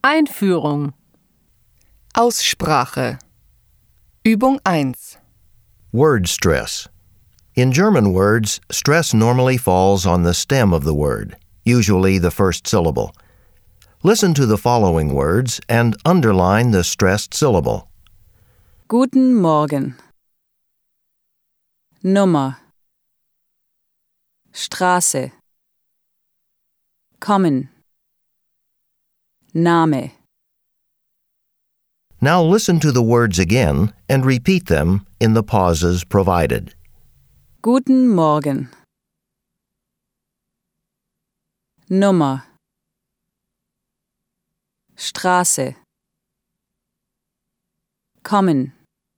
Einführung. Aussprache. Übung 1. Word stress. In German words, stress normally falls on the stem of the word, usually the first syllable. Listen to the following words and underline the stressed syllable. Guten Morgen. Nummer. Straße. Kommen. Name. Now listen to the words again and repeat them in the pauses provided. Guten Morgen. Nummer. Straße. Kommen.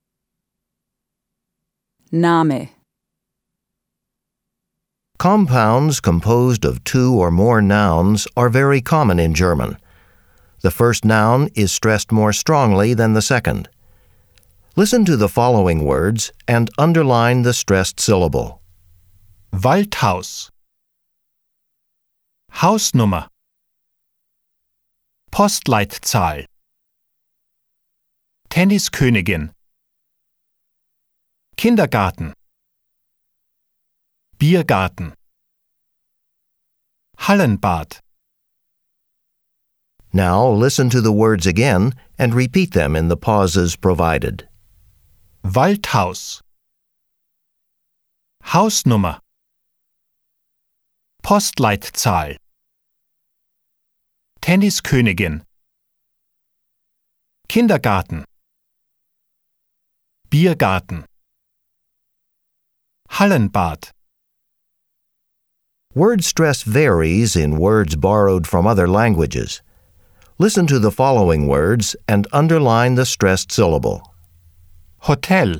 Name. Compounds composed of two or more nouns are very common in German. The first noun is stressed more strongly than the second. Listen to the following words and underline the stressed syllable. Waldhaus. Hausnummer. Postleitzahl. Tenniskönigin. Kindergarten. Biergarten. Hallenbad. Now listen to the words again and repeat them in the pauses provided. Waldhaus. Hausnummer. Postleitzahl. Tenniskönigin. Kindergarten. Biergarten. Hallenbad. Word stress varies in words borrowed from other languages. Listen to the following words and underline the stressed syllable. Hotel.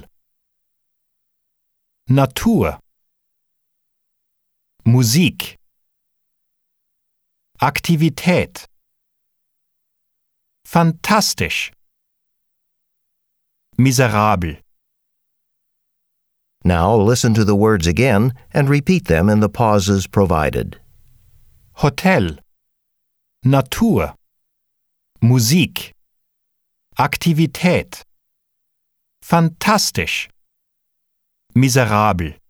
Natur. Musik. Aktivität. Fantastisch. Miserabel. Now listen to the words again and repeat them in the pauses provided. Hotel. Natur. Musik. Aktivität. Fantastisch. Miserabel.